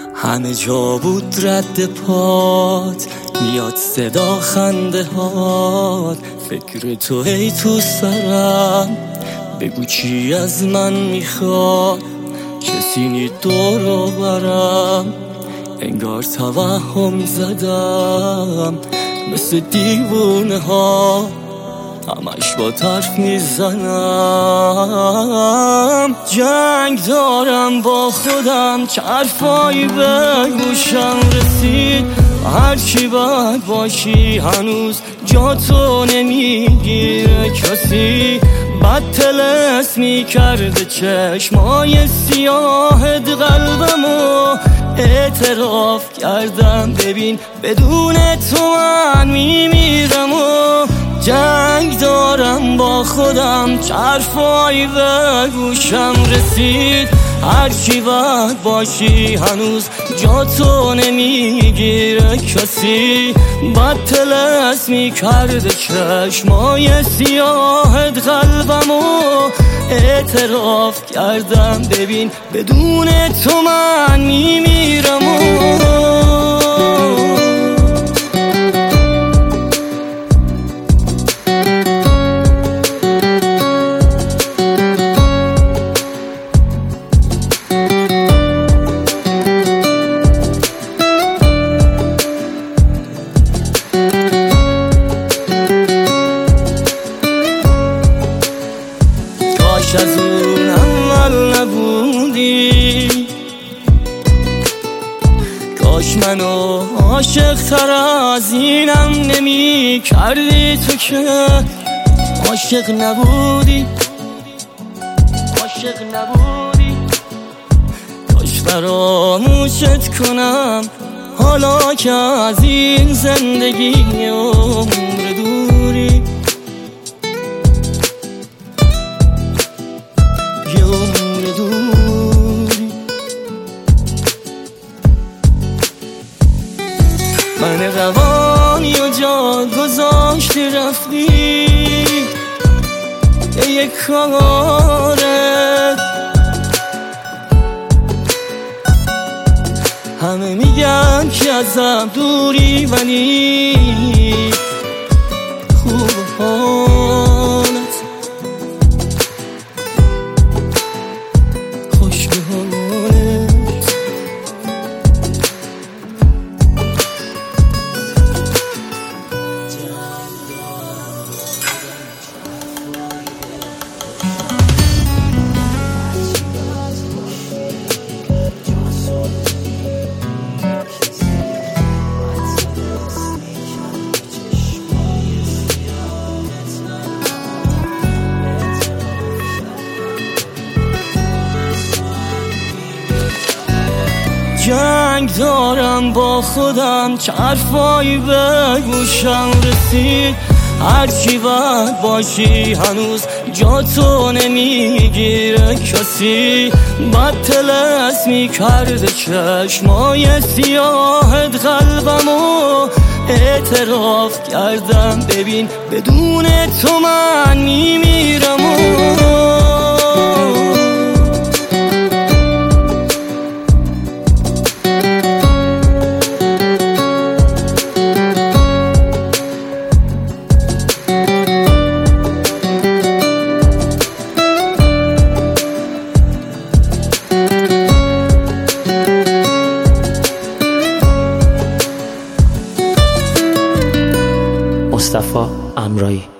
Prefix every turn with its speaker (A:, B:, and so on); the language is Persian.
A: همه جا بود رد پات، میاد صدا خنده هات، فکر تو هی تو سرم، بگو چی از من میخواد، کسی نی دورو برم، انگار توهم زدم مثل دیوونه ها، همش با طرف میزنم. جنگ دارم با خودم که حرفایی به گوشم رسید، هرچی باید باشی هنوز جا تو نمیگیره کسی، بد طلسمی کرده چشمای سیاهت قلبمو، اعتراف کردم ببین بدون تو من میمیرم و جنگ دارم با خودم که حرفایی به گوشم رسید، هرچی باید باشی هنوز جا تو نمیگیره کسی، بد طلسمی کرده چشمای سیاهت قلبمو، اعتراف کردم ببین بدون تو من میمیرم و از اون اول نبودی، کاش منو عاشق تر از اینم نمی کردی، تو که عاشق نبودی، عاشق نبودی، کاش فراموشت کنم حالا که از این زندگی عمر دوری، من روانی و جا گذاشتی رفتی به یک کارت، همه میگن که ازم دوری ولی خوب حالت خوش به حالت. جنگ دارم با خودم که حرفایی به گوشم رسید، هرچی باید باشی هنوز جا تو نمیگیره کسی، بد طلسمی کرده چشمای سیاهت قلبمو، اعتراف کردم ببین بدون تو من میمیرم و
B: مصطفی امرایی.